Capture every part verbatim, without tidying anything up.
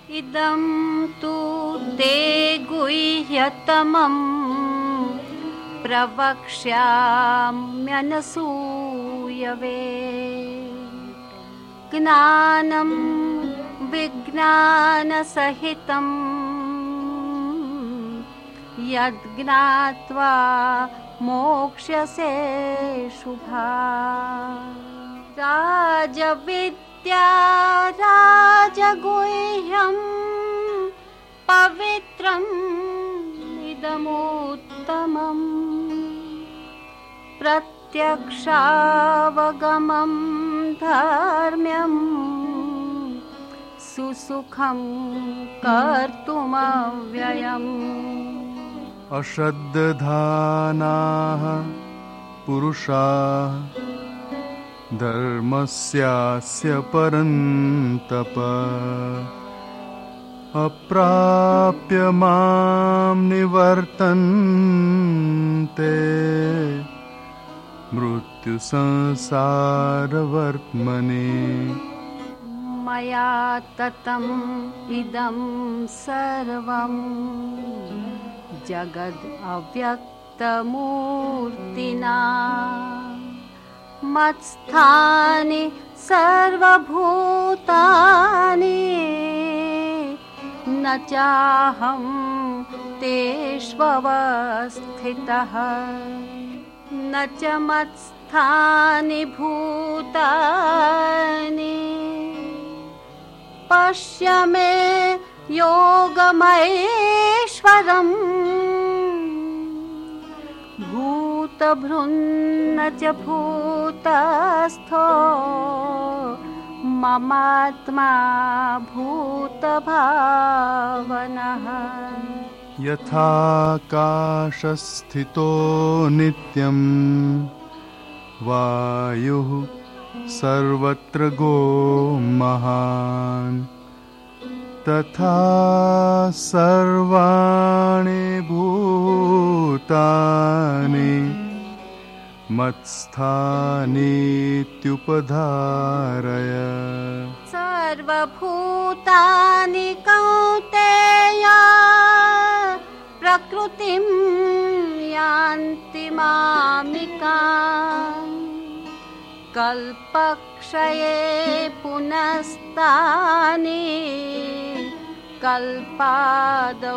इदं तु ते गुह्यतमं प्रवक्ष्याम्यनसूयवे। ज्ञानं विज्ञानसहितं यद्ज्ञात्वा मोक्ष्यसे शुभा। राजविद्या राजगुह्यं पवित्रम् इदमुत्तमम्। प्रत्यक्षावगमं धर्म्यं सुसुखं कर्तुमव्ययम्। अश्रद्धानाः पुरुषाः धर्मस्यास्य परन्तप। अप्राप्य मां निवर्तन्ते मृत्युसंसारवर्त्मनि। मया ततम् इदं सर्वं जगद् अव्यक्तमूर्तिना। मत्स्थानि सर्वभूतानि न चाहं तेष्वस्थितः। न च मत्स्थानि भूतानि पश्य मे योगमैश्वरम्। भूतभृन्न च भूतस्थो ममात्मा भूतभावनः। यथाकाशस्थितो नित्यं वायुः सर्वत्र गो महान्। तथा सर्वाणि भूतानि मत्स्थानीत्युपधारय। सर्वभूतानि कौन्तेय प्रकृतिं यान्ति मामिकाम्। कल्पक्षये पुनस्तानि कल्पादौ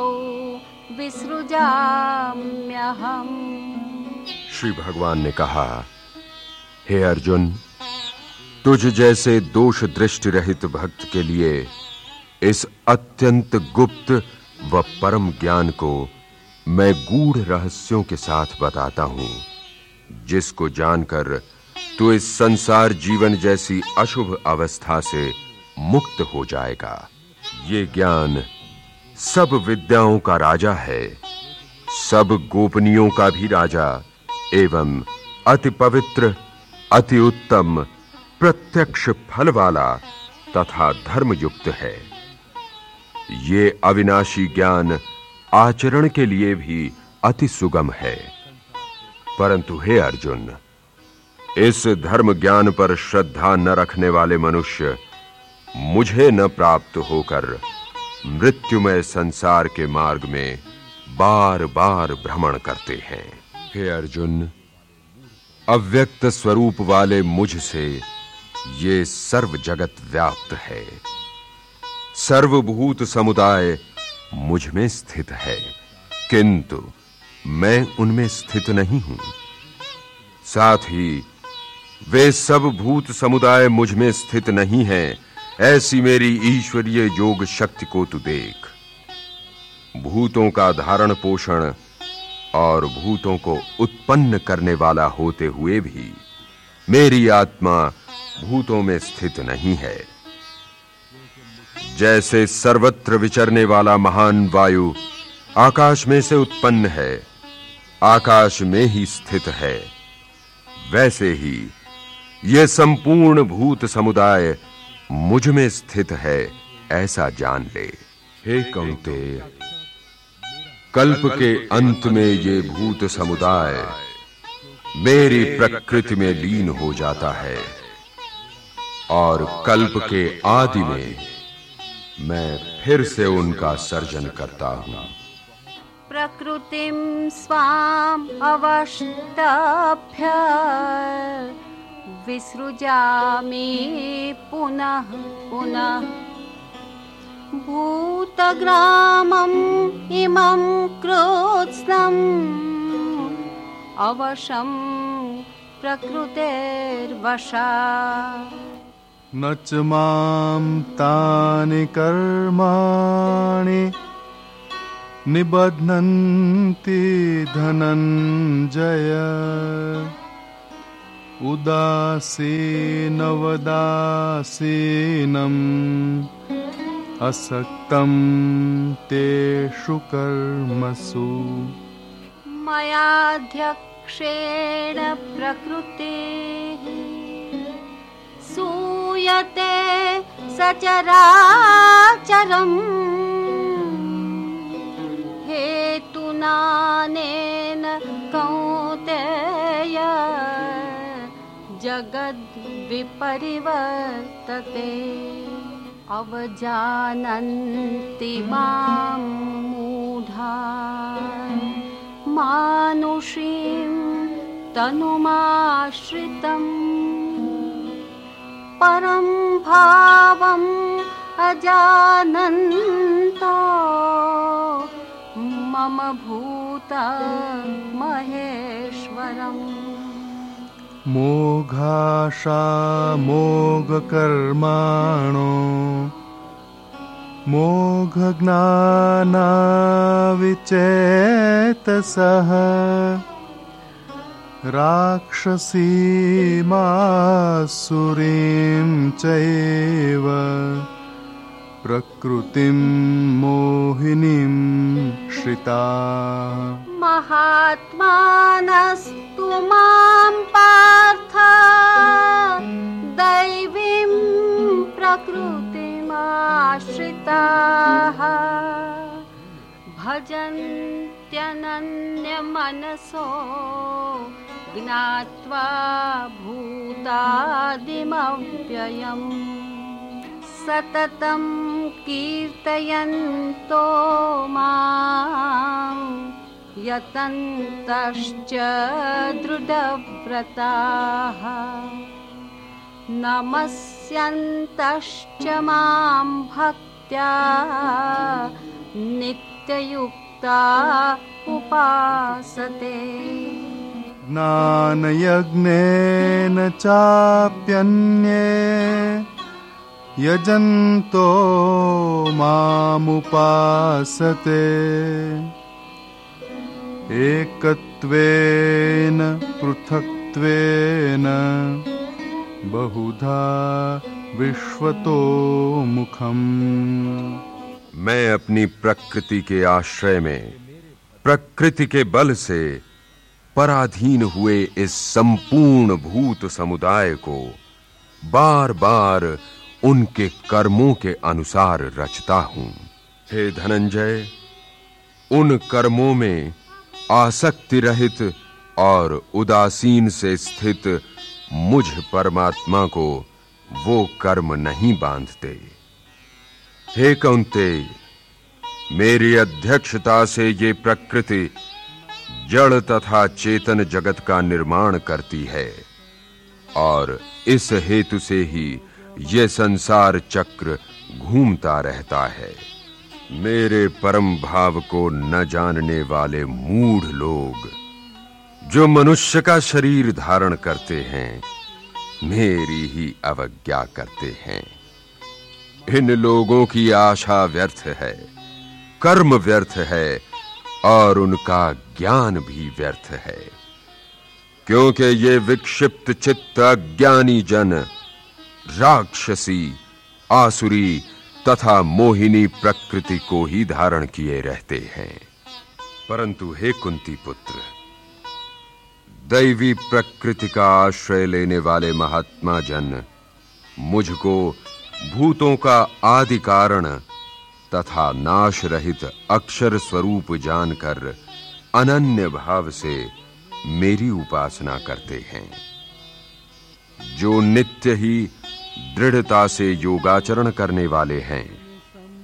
विसृजाम्यहम्। श्री भगवान ने कहा, हे अर्जुन, तुझ जैसे दोष दृष्टि रहित भक्त के लिए इस अत्यंत गुप्त व परम ज्ञान को मैं गूढ़ रहस्यों के साथ बताता हूं, जिसको जानकर तू इस संसार जीवन जैसी अशुभ अवस्था से मुक्त हो जाएगा। ये ज्ञान सब विद्याओं का राजा है, सब गोपनीयों का भी राजा एवं अति पवित्र, अति उत्तम, प्रत्यक्ष फल वाला तथा धर्मयुक्त है। ये अविनाशी ज्ञान आचरण के लिए भी अति सुगम है। परंतु हे अर्जुन, इस धर्म ज्ञान पर श्रद्धा न रखने वाले मनुष्य मुझे न प्राप्त होकर मृत्युमय संसार के मार्ग में बार-बार भ्रमण करते हैं। हे अर्जुन, अव्यक्त स्वरूप वाले मुझसे ये सर्व जगत व्याप्त है। सर्वभूत समुदाय मुझ में स्थित है, किंतु मैं उनमें स्थित नहीं हूं। साथ ही वे सब भूत समुदाय मुझ में स्थित नहीं हैं, ऐसी मेरी ईश्वरीय योग शक्ति को तू देख। भूतों का धारण पोषण और भूतों को उत्पन्न करने वाला होते हुए भी मेरी आत्मा भूतों में स्थित नहीं है। जैसे सर्वत्र विचरने वाला महान वायु आकाश में से उत्पन्न है, आकाश में ही स्थित है, वैसे ही यह संपूर्ण भूत समुदाय मुझ में स्थित है, ऐसा जान ले। हे कौन्तेय, कल्प के अंत में ये भूत समुदाय मेरी प्रकृति में लीन हो जाता है और कल्प के आदि में मैं फिर से उनका सर्जन करता हूँ। प्रकृतिं स्वाम् अवष्टभ्य विसृजामि पुनः पुनः भूतग्रामम् इमं कृत्स्नम् अवशं प्रकृतेर्वशात्। न च मां तानि कर्माणि निबध्नन्ति धनञ्जय। उदासीनवदासीनम् असक्तं तेषु कर्मसु। मयाध्यक्षेण प्रकृतिः सूयते सचराचरम् हेतुनानेन कौन्तेय जगद्विपरिवर्तते। अवजानन्ति मां मूढा मानुषीं तनुमाश्रितम् परं भावम् अजानन्तो मम भूतमहेश्वरम्। मोघाशा मोघकर्माणो मोघज्ञानाविचेतसः राक्षसीमासुरीं चैव प्रकृतिं मोहिनीं श्रिताः। महात्मानस्तु मां पार्थ दैवीं प्रकृतिमाश्रिताः भजन्त्यनन्यमनसो ज्ञात्वा भूतादिमव्ययम्। सततं कीर्तयन्तो मां यतन्तश्च दृढव्रताः नमस्यन्तश्च मां भक्त्या नित्ययुक्ता उपासते। ज्ञानयज्ञेन चाप्यन्ये यजन्तो मामुपासते एकत्वेन पृथक्त्वेन बहुधा विश्वतो मुखम्। मैं अपनी प्रकृति के आश्रय में प्रकृति के बल से पराधीन हुए इस संपूर्ण भूत समुदाय को बार बार उनके कर्मों के अनुसार रचता हूं। हे धनंजय, उन कर्मों में आसक्ति रहित और उदासीन से स्थित मुझ परमात्मा को वो कर्म नहीं बांधते। हे कौन्तेय, मेरी अध्यक्षता से ये प्रकृति जड़ तथा चेतन जगत का निर्माण करती है और इस हेतु से ही ये संसार चक्र घूमता रहता है। मेरे परम भाव को न जानने वाले मूढ़ लोग जो मनुष्य का शरीर धारण करते हैं, मेरी ही अवज्ञा करते हैं। इन लोगों की आशा व्यर्थ है, कर्म व्यर्थ है और उनका ज्ञान भी व्यर्थ है, क्योंकि ये विक्षिप्त चित्त अज्ञानी जन राक्षसी, आसुरी तथा मोहिनी प्रकृति को ही धारण किए रहते हैं। परंतु हे कुंती पुत्र, दैवी प्रकृति का आश्रय लेने वाले महात्मा जन मुझको भूतों का आदि कारण तथा नाश रहित अक्षर स्वरूप जानकर अनन्य भाव से मेरी उपासना करते हैं। जो नित्य ही दृढ़ता से योगाचरण करने वाले हैं,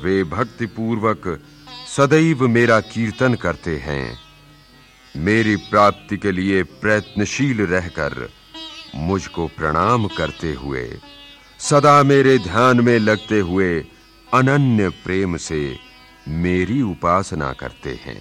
वे भक्ति पूर्वक सदैव मेरा कीर्तन करते हैं, मेरी प्राप्ति के लिए प्रयत्नशील रहकर मुझको प्रणाम करते हुए, सदा मेरे ध्यान में लगते हुए अनन्य प्रेम से मेरी उपासना करते हैं।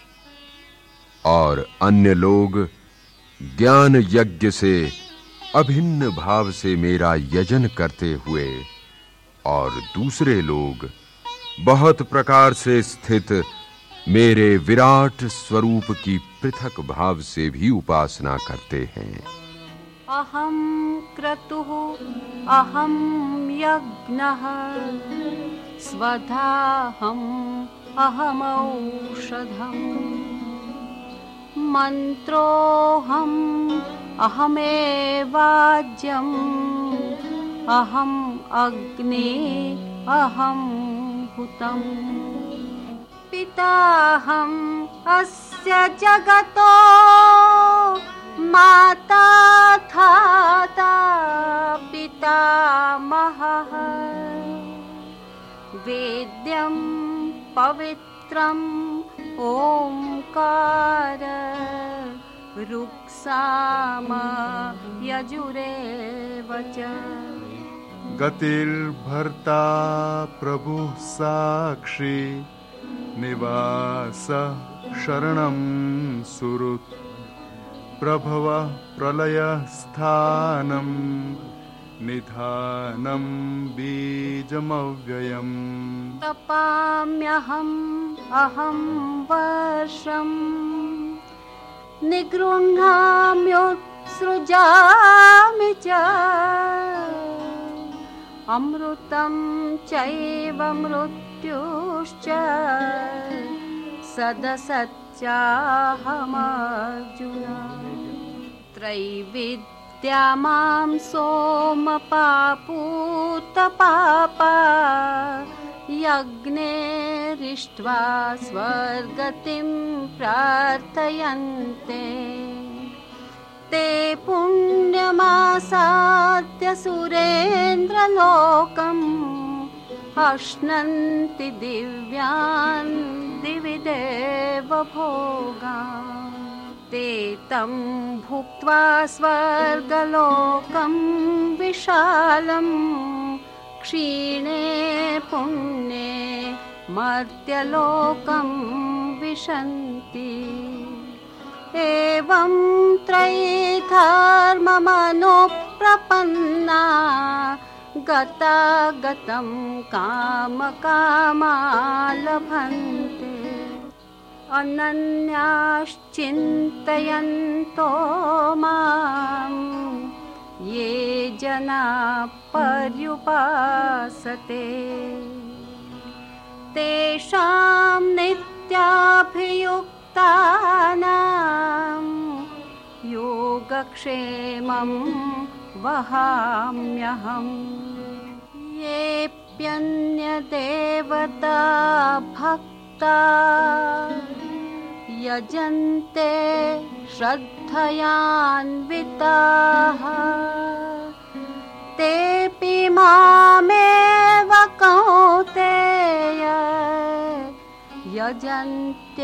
और अन्य लोग ज्ञान यज्ञ से अभिन्न भाव से मेरा यजन करते हुए, और दूसरे लोग बहुत प्रकार से स्थित मेरे विराट स्वरूप की पृथक भाव से भी उपासना करते हैं। अहम क्रतुः अहम यज्ञः स्वधाहम अहम औषधम् मंत्रोऽहम अहमेवाज्यम् अहम अग्नि अहम हुतम् पिताहम अस्य जगतो माता धाता पितामहः वेद्यं पवित्रम् ओंकार ऋक्साम यजुरेव च गतिर्भर्ता प्रभुः साक्षी निवासः शरणं सुहृत् प्रभवः प्रलयस्थानं निधानं बीजमव्ययम् तपाम्यहम् अहं वर्षम् निगृह्णाम्युत्सृजामि च अमृतं चैव मृत्युश्च सदसच्चाहमर्जुन त्रैविद्या मां सोमपापूतपापा यज्ञेरिष्ट्वा स्वर्गतिं प्रार्थयन्ते ते पुण्यमासाद्य सुरेन्द्रलोकम् अश्नन्ति दिव्यान् दिवि देव भोगान् ते तं भुक्त्वा स्वर्गलोकं विशालम् क्षीणे पुण्ये मर्त्यलोकं विशन्ति एवं त्रयी धर्ममनुप्रपन्ना गता गतं काम कामा लभन्ते अनन्याश्चिन्तयन्तो मां ये जना पर्युपासते तेषां नित्याभियुक्तानां योगक्षेमं वहाम्यहम् येऽप्यन्यदेवता भक्ता यजन्ते श्रद्धयान्विताः तेऽपि मामेव कौन्तेय यजन्त्य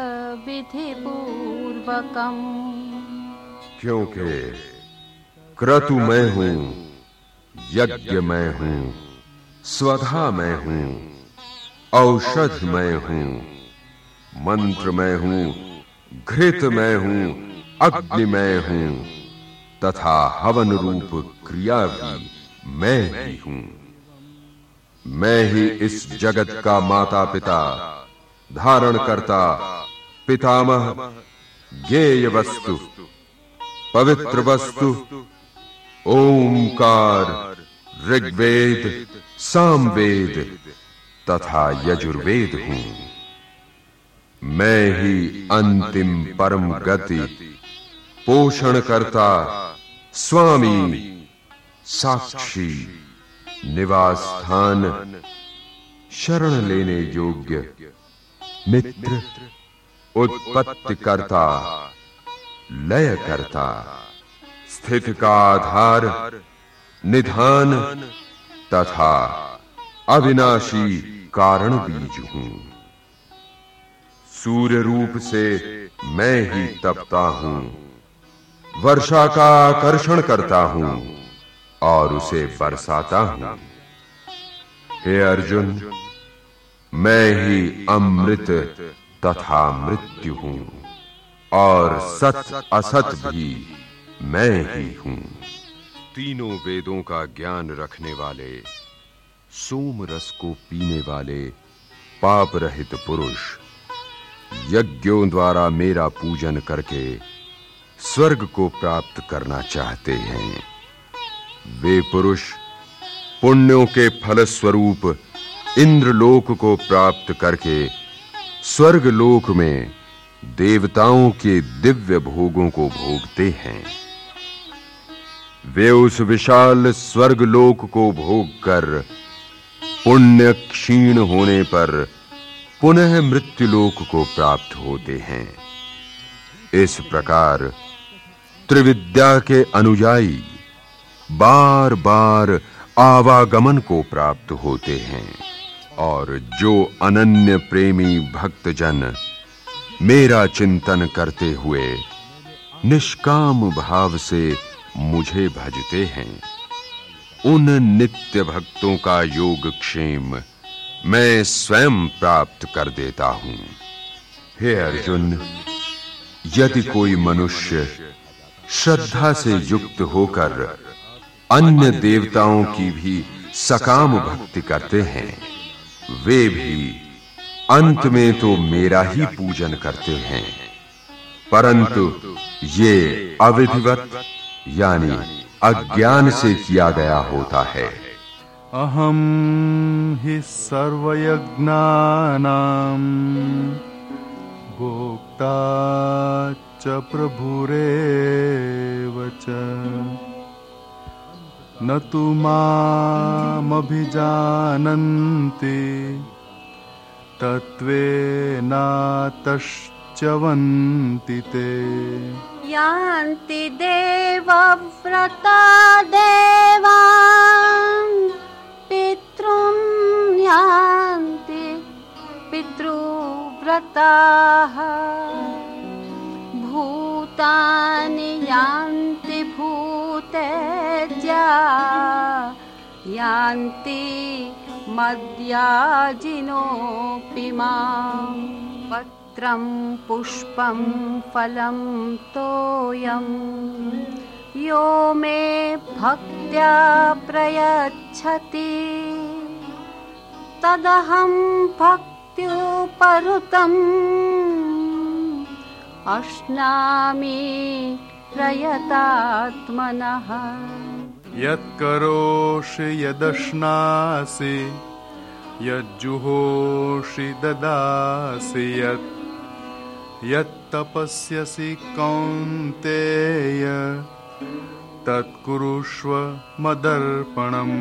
विधिपूर्वकम्। क्योंकि क्रतु मैं हूँ, यज्ञ मैं हूँ, स्वधा मैं हूँ, औषध मैं हूँ, मंत्र मैं हूँ, घृत मैं हूँ, अग्नि मैं हूँ, तथा हवन रूप क्रिया भी मैं ही हूँ। मैं ही इस जगत का माता पिता, धारण करता, पितामह, ज्ञेय वस्तु, पवित्र वस्तु, ओंकार, ऋग्वेद, सामवेद तथा यजुर्वेद हूँ। मैं ही अंतिम परम गति, पोषण करता, स्वामी, साक्षी, निवास स्थान, शरण लेने योग्य, मित्र, उत्पत्ति करता, लय करता, स्थित का आधार, निधान तथा अविनाशी कारण बीज हूं। सूर्य रूप से मैं ही तपता हूं, वर्षा का आकर्षण करता हूं और उसे बरसाता हूं। हे अर्जुन, मैं ही अमृत तथा मृत्यु हूं और सत असत भी मैं ही हूं। तीनों वेदों का ज्ञान रखने वाले, सोम रस को पीने वाले पाप रहित पुरुष यज्ञों द्वारा मेरा पूजन करके स्वर्ग को प्राप्त करना चाहते हैं। वे पुरुष पुण्यों के फल स्वरूप इंद्रलोक को प्राप्त करके स्वर्ग लोक में देवताओं के दिव्य भोगों को भोगते हैं। वे उस विशाल स्वर्ग लोक को भोग कर पुण्य क्षीण होने पर पुनः मृत्युलोक को प्राप्त होते हैं। इस प्रकार त्रिविद्या के अनुयायी बार बार आवागमन को प्राप्त होते हैं और जो अनन्य प्रेमी भक्तजन मेरा चिंतन करते हुए निष्काम भाव से मुझे भजते हैं, उन नित्य भक्तों का योगक्षेम मैं स्वयं प्राप्त कर देता हूं। हे अर्जुन, यदि कोई मनुष्य श्रद्धा से युक्त होकर अन्य देवताओं की भी सकाम भक्ति करते हैं, वे भी अंत में तो मेरा ही पूजन करते हैं, परंतु ये अविधिवत यानी अज्ञान से किया गया होता है। अहम हि सर्वयज्ञानां भोक्ता च प्रभुरेव च न तु मामभिजानन्ति तत्त्वेन तश्चवन्ति ते। यान्ति देवव्रता देवान् पितॄन् यान्ति पितृव्रताः भूतानि यान्ति भूतेज्या यान्ति मद्याजिनोऽपि माम्। पत्रं पुष्पं फलं तोयं यो मे भक्त्या प्रयच्छति तदहं भक्त्युपहृतम् अश्नामि प्रयतात्मनः। यत्करोषि यदश्नासि यज्जुहोषि ददासि यत् यत्तपस्यसि कौन्तेय तत्कुरुष्व मदर्पणम्।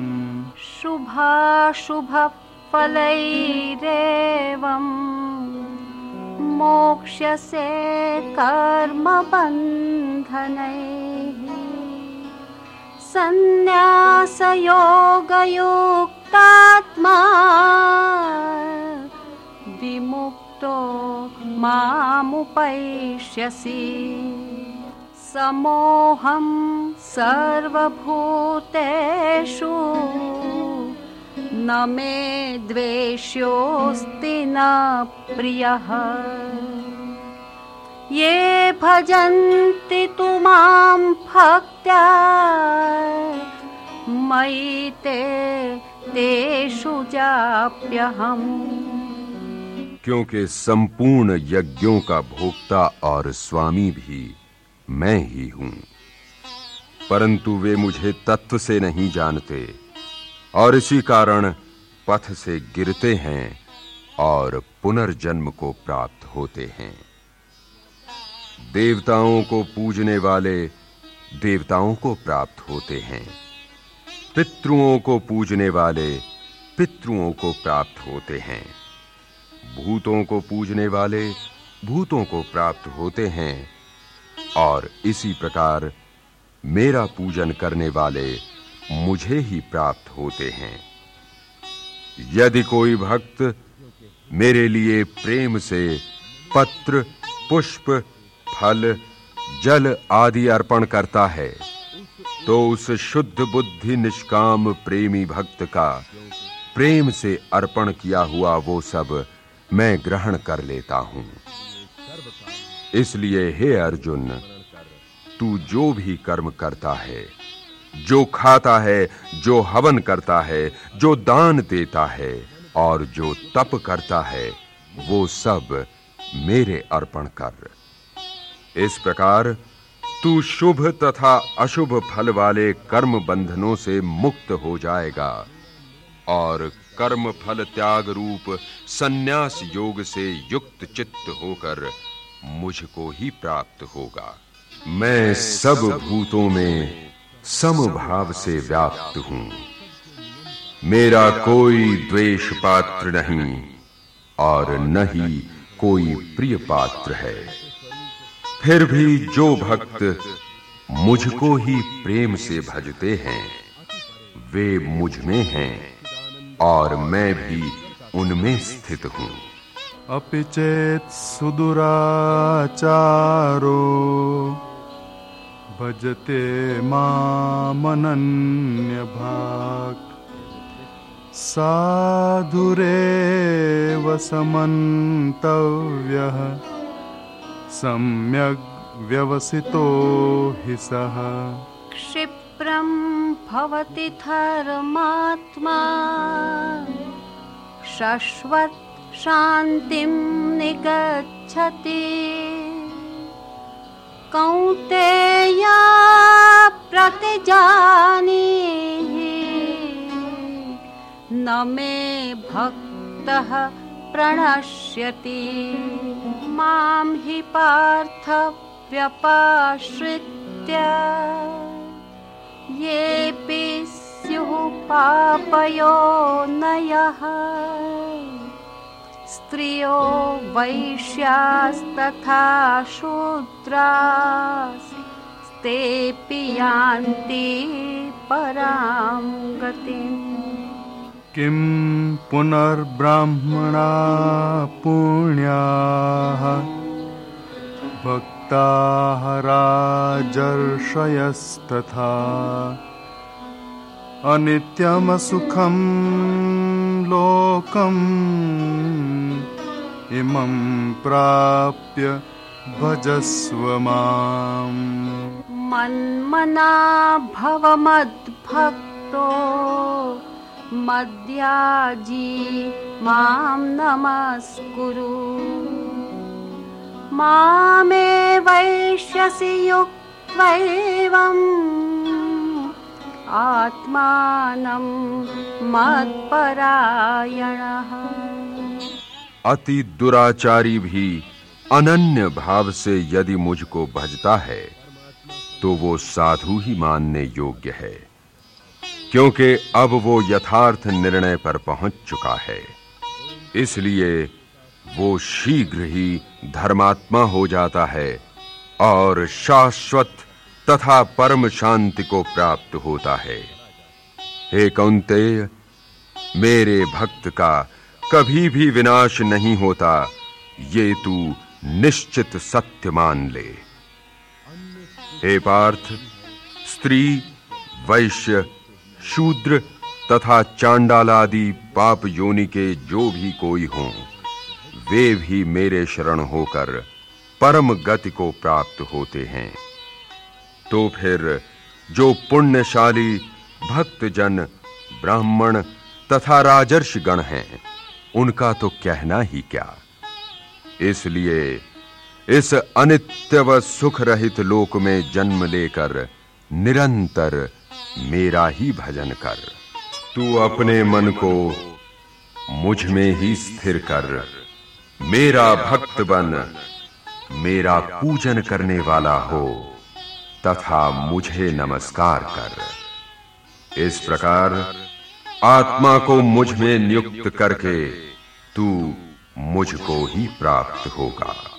शुभाशुभफलैरेवं मोक्ष्यसे कर्मबन्धनैः सन्न्यासयोगयुक्तात्मा विमुक्तो मामुपैष्यसि। समोहं सर्वभूतेषु न मे द्वेष्योऽस्ति न प्रियः। ये भजन्ति तु मां भक्त्या मयि ते तेषु जाप्यहम्। क्योंकि संपूर्ण यज्ञों का भोक्ता और स्वामी भी मैं ही हूं, परंतु वे मुझे तत्व से नहीं जानते और इसी कारण पथ से गिरते हैं और पुनर्जन्म को प्राप्त होते हैं। देवताओं को पूजने वाले देवताओं को प्राप्त होते हैं, पितृओं को पूजने वाले पितृओं को प्राप्त होते हैं, भूतों को पूजने वाले भूतों को प्राप्त होते हैं और इसी प्रकार मेरा पूजन करने वाले मुझे ही प्राप्त होते हैं। यदि कोई भक्त मेरे लिए प्रेम से पत्र, पुष्प, फल, जल आदि अर्पण करता है तो उस शुद्ध बुद्धि निष्काम प्रेमी भक्त का प्रेम से अर्पण किया हुआ वो सब मैं ग्रहण कर लेता हूं। इसलिए हे अर्जुन, तू जो भी कर्म करता है, जो खाता है, जो हवन करता है, जो दान देता है और जो तप करता है, वो सब मेरे अर्पण कर। इस प्रकार तू शुभ तथा अशुभ फल वाले कर्म बंधनों से मुक्त हो जाएगा और कर्म फल त्याग रूप संन्यास योग से युक्त चित्त होकर मुझको ही प्राप्त होगा। मैं सब भूतों में समभाव से व्याप्त हूं। मेरा कोई द्वेष पात्र नहीं और न ही कोई प्रिय पात्र है। फिर भी जो भक्त मुझको ही प्रेम से भजते हैं वे मुझ में हैं और मैं भी उनमें स्थित हूं। अपि चेत् सुदुराचारो भजते मामनन्य भाग साधुरेव समन्तव्यः सम्यग् व्यवसितो हि सः। क्षिप्रं भवति धर्मात्मा शाश्वत शान्तिं निगच्छति। कौन्तेय प्रतिजानीहि न मे भक्तः प्रणश्यति। मां हि पार्थ व्यपाश्रित्य येऽपि स्युः पापयोनयः। स्त्रियो वैश्यास्तथा शूद्रास्तेऽपि यान्ति परां गतिम्। किं पुनर्ब्राह्मणा पुण्याः भक्ताः राजर्षयस्तथा अनित्यमसुखं लोकम् इमं प्राप्य भजस्व माम्। मन्मना भव मद्भक्तो मद्याजी मां नमस्कुरु। मामे वैश्यसि युक्त्वैवम् आत्मानं मत्परायणः। अति दुराचारी भी अनन्य भाव से यदि मुझको भजता है तो वो साधु ही मानने योग्य है, क्योंकि अब वो यथार्थ निर्णय पर पहुंच चुका है। इसलिए वो शीघ्र ही धर्मात्मा हो जाता है और शाश्वत तथा परम शांति को प्राप्त होता है। हे कौन्तेय, मेरे भक्त का कभी भी विनाश नहीं होता, ये तू निश्चित सत्य मान ले। हे पार्थ, स्त्री, वैश्य, शूद्र तथा चांडाल आदि पाप योनि के जो भी कोई हों, वे भी मेरे शरण होकर परम गति को प्राप्त होते हैं। तो फिर जो पुण्यशाली भक्तजन, ब्राह्मण तथा राजर्षि गण हैं, उनका तो कहना ही क्या। इसलिए इस अनित्य व सुख रहित लोक में जन्म लेकर निरंतर मेरा ही भजन कर। तू अपने मन को मुझ में ही स्थिर कर, मेरा भक्त बन, मेरा पूजन करने वाला हो तथा मुझे नमस्कार कर। इस प्रकार आत्मा को मुझ में नियुक्त करके तू मुझको ही प्राप्त होगा।